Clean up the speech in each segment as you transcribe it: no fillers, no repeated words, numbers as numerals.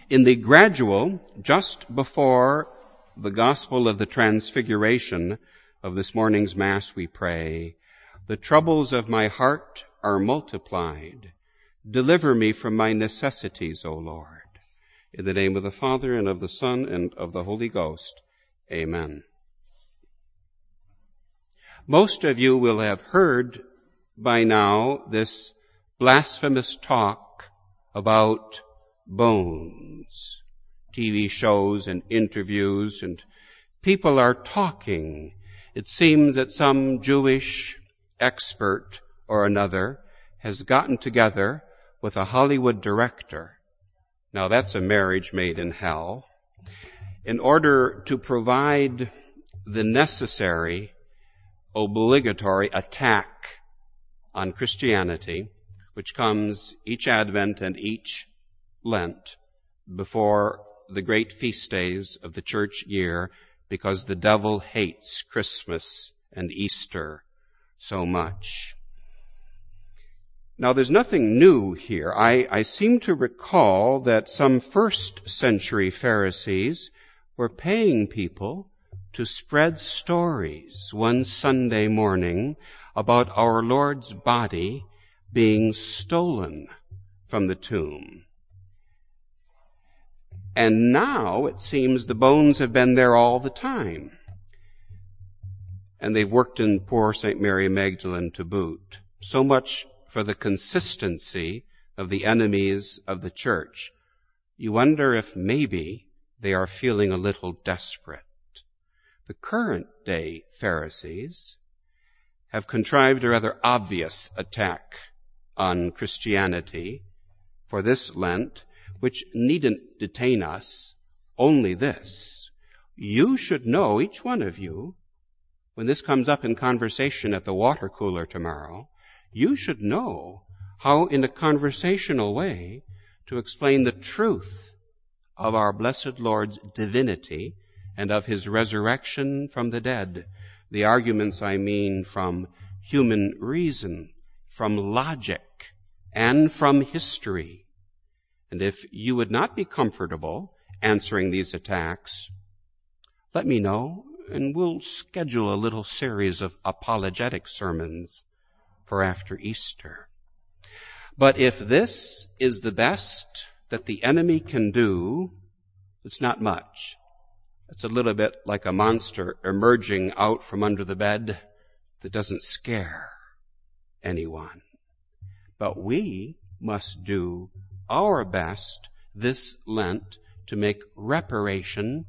In the gradual, just before the gospel of the transfiguration of this morning's Mass, we pray, "The troubles of my heart are multiplied. Deliver me from my necessities, O Lord." In the name of the Father, and of the Son, and of the Holy Ghost. Amen. Most of you will have heard by now this blasphemous talk about bones. TV shows and interviews, and people are talking. It seems that some Jewish expert or another has gotten together with a Hollywood director. Now that's a marriage made in hell. In order to provide the necessary, obligatory attack on Christianity, which comes each Advent and each Lent before the great feast days of the church year, because the devil hates Christmas and Easter so much. Now, there's nothing new here. I seem to recall that some first century Pharisees were paying people to spread stories one Sunday morning about our Lord's body being stolen from the tomb. And now it seems the bones have been there all the time. And they've worked in poor St. Mary Magdalene to boot. So much for the consistency of the enemies of the church. You wonder if maybe they are feeling a little desperate. The current day Pharisees have contrived a rather obvious attack on Christianity for this Lent, which needn't detain us. Only this: you should know, each one of you, when this comes up in conversation at the water cooler tomorrow, you should know how, in a conversational way, to explain the truth of our blessed Lord's divinity and of his resurrection from the dead. The arguments, I mean, from human reason, from logic, and from history. And if you would not be comfortable answering these attacks, let me know, and we'll schedule a little series of apologetic sermons for after Easter. But if this is the best that the enemy can do, it's not much. It's a little bit like a monster emerging out from under the bed that doesn't scare anyone. But we must do our best this Lent to make reparation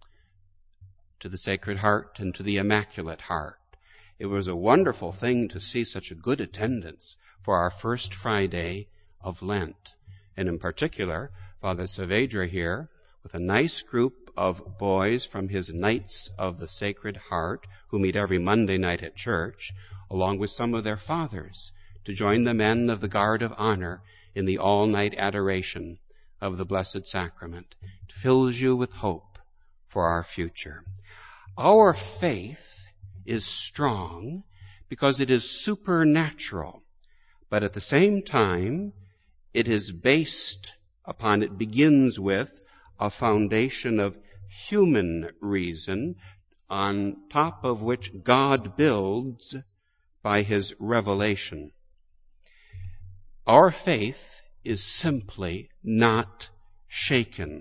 to the Sacred Heart and to the Immaculate Heart. It was a wonderful thing to see such a good attendance for our first Friday of Lent. And in particular, Father Saavedra here, with a nice group of boys from his Knights of the Sacred Heart, who meet every Monday night at church, along with some of their fathers, to join the men of the Guard of Honor in the all-night adoration of the Blessed Sacrament. It fills you with hope for our future. Our faith is strong because it is supernatural, but at the same time, it is based upon, it begins with a foundation of human reason on top of which God builds by his revelation. Our faith is simply not shaken,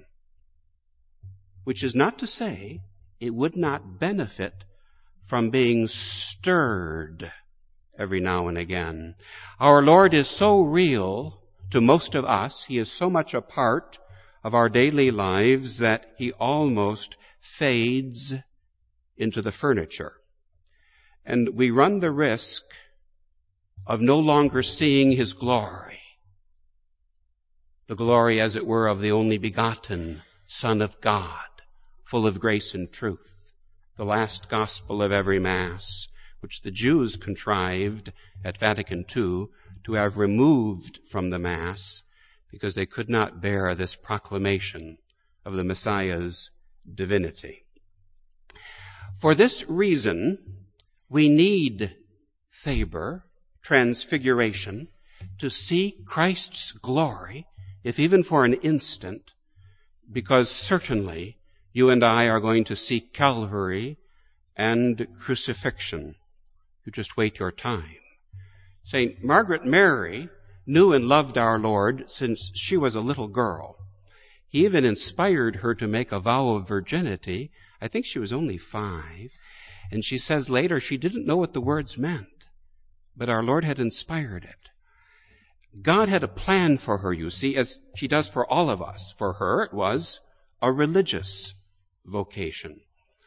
which is not to say it would not benefit from being stirred every now and again. Our Lord is so real to most of us, he is so much a part of our daily lives that he almost fades into the furniture. And we run the risk of no longer seeing his glory. The glory, as it were, of the only begotten Son of God, full of grace and truth. The last gospel of every Mass, which the Jews contrived at Vatican II to have removed from the Mass because they could not bear this proclamation of the Messiah's divinity. For this reason, we need Faber, transfiguration, to see Christ's glory, if even for an instant, because certainly you and I are going to see Calvary and crucifixion. You just wait your time. St. Margaret Mary knew and loved our Lord since she was a little girl. He even inspired her to make a vow of virginity. I think she was only 5. And she says later she didn't know what the words meant, but our Lord had inspired it. God had a plan for her, you see, as he does for all of us. For her, it was a religious vocation.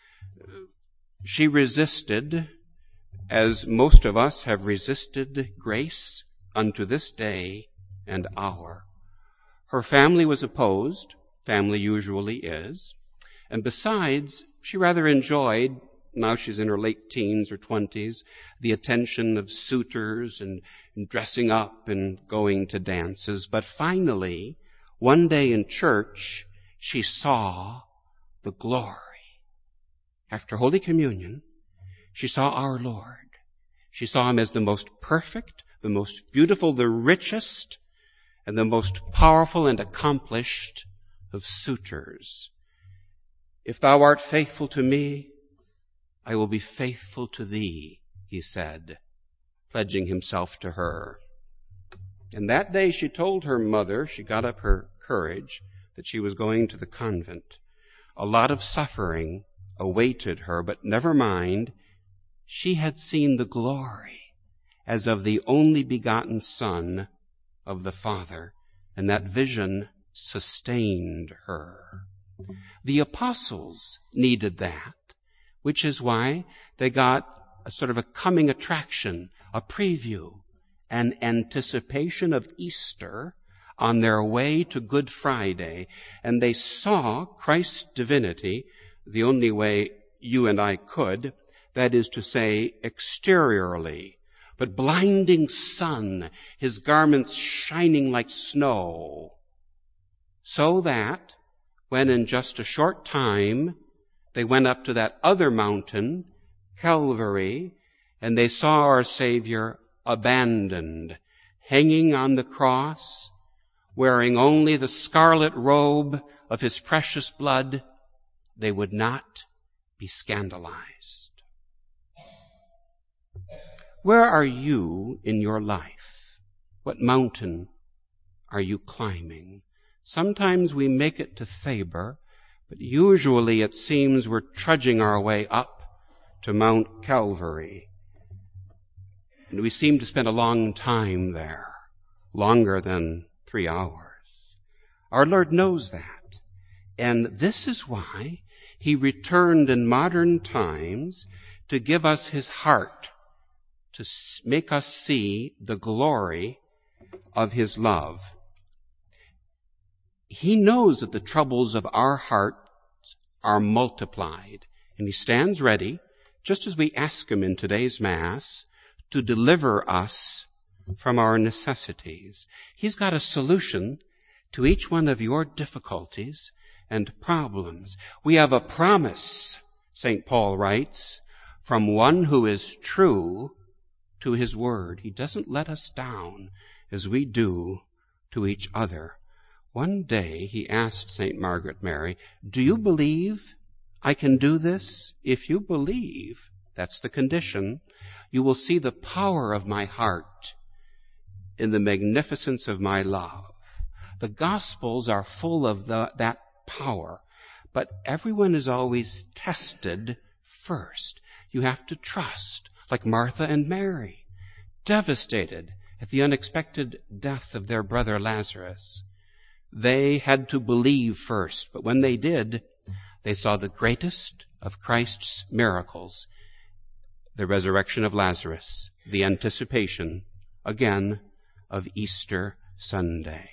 She resisted, as most of us have resisted grace unto this day and hour. Her family was opposed. Family usually is. And besides, she rather enjoyed, now she's in her late teens or 20s, the attention of suitors and dressing up and going to dances. But finally, one day in church, she saw the glory. After Holy Communion, she saw our Lord. She saw him as the most perfect, the most beautiful, the richest, and the most powerful and accomplished of suitors. If thou art faithful to me, I will be faithful to thee, he said, pledging himself to her. And that day she told her mother, she got up her courage, that she was going to the convent. A lot of suffering awaited her, but never mind. She had seen the glory as of the only begotten Son of the Father, and that vision sustained her. The apostles needed that, which is why they got a sort of a coming attraction, a preview, an anticipation of Easter on their way to Good Friday, and they saw Christ's divinity the only way you and I could, that is to say, exteriorly, but blinding sun, his garments shining like snow, so that when in just a short time they went up to that other mountain, Calvary, and they saw our Savior abandoned, hanging on the cross, wearing only the scarlet robe of his precious blood, they would not be scandalized. Where are you in your life? What mountain are you climbing? Sometimes we make it to Thabor, but usually it seems we're trudging our way up to Mount Calvary. And we seem to spend a long time there, longer than 3 hours. Our Lord knows that. And this is why he returned in modern times to give us his heart, to make us see the glory of his love. He knows that the troubles of our hearts are multiplied, and he stands ready, just as we ask him in today's Mass, to deliver us from our necessities. He's got a solution to each one of your difficulties and problems. We have a promise, St. Paul writes, from one who is true to his word. He doesn't let us down as we do to each other. One day he asked St. Margaret Mary, do you believe I can do this? If you believe, that's the condition, you will see the power of my heart in the magnificence of my love. The Gospels are full of that power, but everyone is always tested first. You have to trust, like Martha and Mary, devastated at the unexpected death of their brother Lazarus. They had to believe first, but when they did, they saw the greatest of Christ's miracles, the resurrection of Lazarus, the anticipation, again, of Easter Sunday.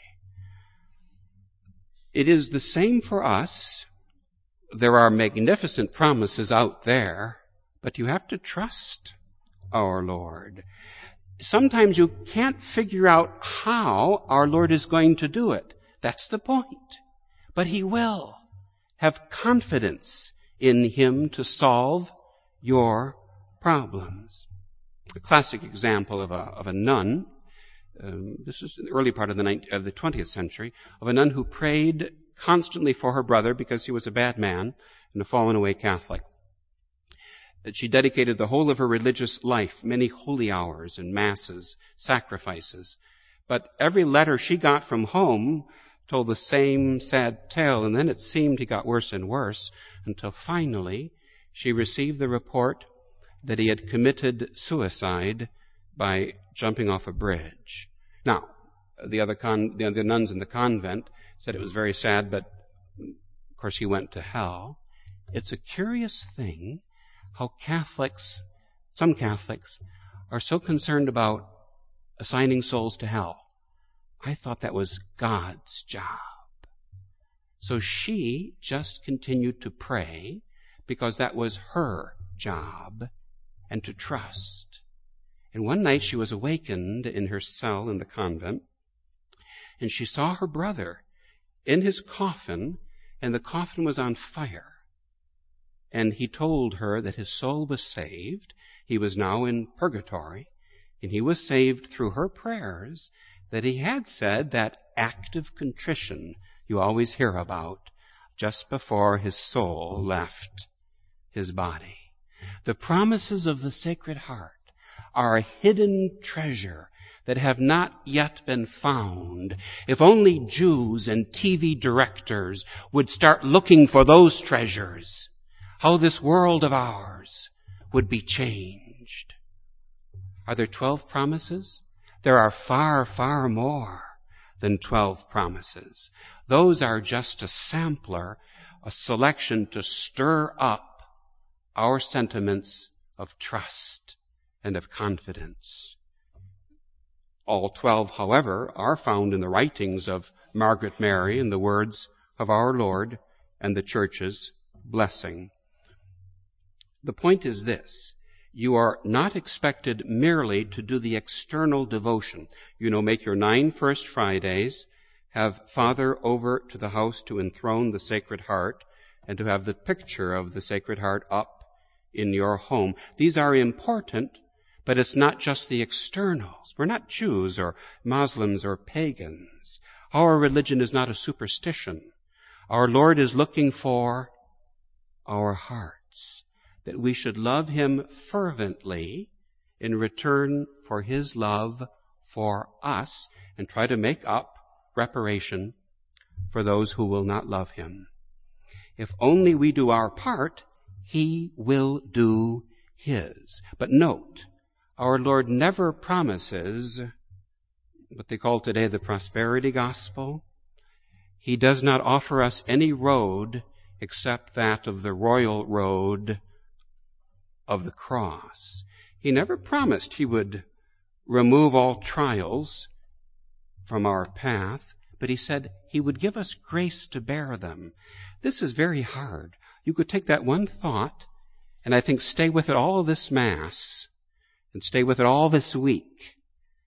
It is the same for us. There are magnificent promises out there, but you have to trust our Lord. Sometimes you can't figure out how our Lord is going to do it. That's the point. But he will. Have confidence in him to solve your problems. A classic example of a nun, this is in the early part of the 20th century, of a nun who prayed constantly for her brother because he was a bad man and a fallen away Catholic. She dedicated the whole of her religious life, many holy hours and masses, sacrifices. But every letter she got from home told the same sad tale, and then it seemed he got worse and worse until finally she received the report that he had committed suicide by jumping off a bridge. Now, the nuns in the convent said it was very sad, but of course he went to hell. It's a curious thing how some Catholics, are so concerned about assigning souls to hell. I thought that was God's job. So she just continued to pray because that was her job and to trust. And one night she was awakened in her cell in the convent, and she saw her brother in his coffin, and the coffin was on fire. And he told her that his soul was saved. He was now in purgatory, and he was saved through her prayers, that he had said that act of contrition you always hear about just before his soul left his body. The promises of the Sacred Heart are a hidden treasure that have not yet been found. If only Jews and TV directors would start looking for those treasures, how this world of ours would be changed. Are there 12 promises? There are far, far more than 12 promises. Those are just a sampler, a selection to stir up our sentiments of trust and of confidence. All 12, however, are found in the writings of Margaret Mary and the words of our Lord and the Church's blessing. The point is this: you are not expected merely to do the external devotion. Make your 9 First Fridays, have Father over to the house to enthrone the Sacred Heart, and to have the picture of the Sacred Heart up in your home. These are important, but it's not just the externals. We're not Jews or Muslims or pagans. Our religion is not a superstition. Our Lord is looking for our hearts, that we should love him fervently in return for his love for us, and try to make up reparation for those who will not love him. If only we do our part, he will do his. But note, our Lord never promises what they call today the prosperity gospel. He does not offer us any road except that of the royal road of the cross. He never promised he would remove all trials from our path, but he said he would give us grace to bear them. This is very hard. You could take that one thought and I think stay with it all this Mass and stay with it all this week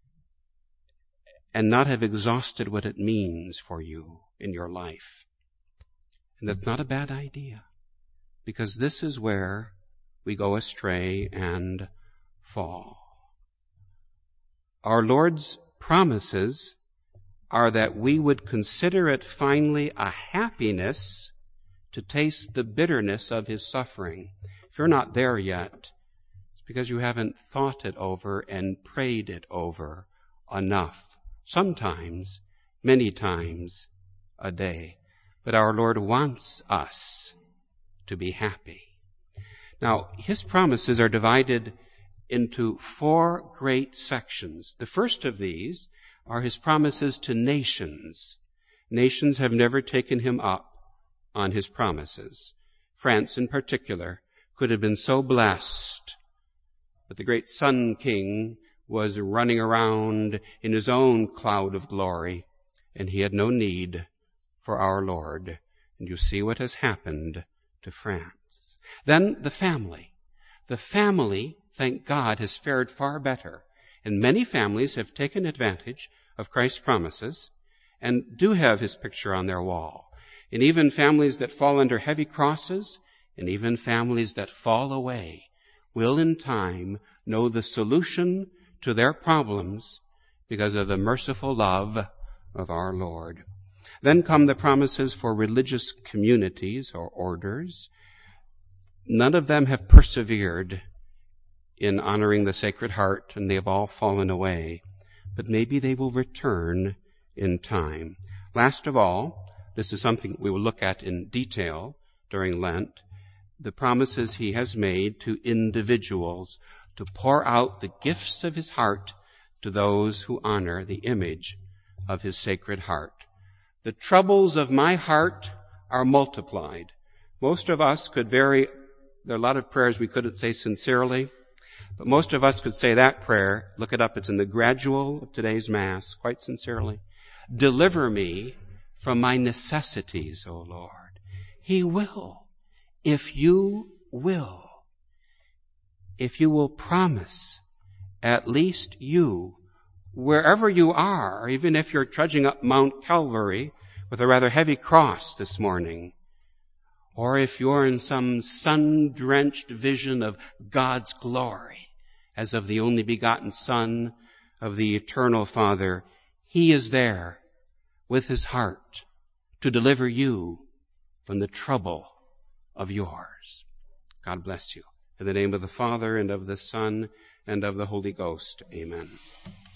and not have exhausted what it means for you in your life. And that's not a bad idea, because this is where we go astray and fall. Our Lord's promises are that we would consider it finally a happiness to taste the bitterness of his suffering. If you're not there yet, it's because you haven't thought it over and prayed it over enough. Sometimes, many times a day. But our Lord wants us to be happy. Now, his promises are divided into 4 great sections. The first of these are his promises to nations. Nations have never taken him up on his promises. France, in particular, could have been so blessed, but the great Sun King was running around in his own cloud of glory, and he had no need for our Lord. And you see what has happened to France. Then the family. The family, thank God, has fared far better. And many families have taken advantage of Christ's promises and do have his picture on their wall. And even families that fall under heavy crosses, and even families that fall away, will in time know the solution to their problems because of the merciful love of our Lord. Then come the promises for religious communities or orders. None of them have persevered in honoring the Sacred Heart, and they have all fallen away. But maybe they will return in time. Last of all, this is something we will look at in detail during Lent, the promises he has made to individuals to pour out the gifts of his heart to those who honor the image of his Sacred Heart. The troubles of my heart are multiplied. Most of us could there are a lot of prayers we couldn't say sincerely, but most of us could say that prayer. Look it up. It's in the gradual of today's Mass, quite sincerely. Deliver me from my necessities, O Lord. He will, if you will. If you will promise, at least you, wherever you are, even if you're trudging up Mount Calvary with a rather heavy cross this morning, or if you're in some sun-drenched vision of God's glory, as of the only begotten Son of the eternal Father, he is there with his heart to deliver you from the trouble of yours. God bless you. In the name of the Father, and of the Son, and of the Holy Ghost. Amen.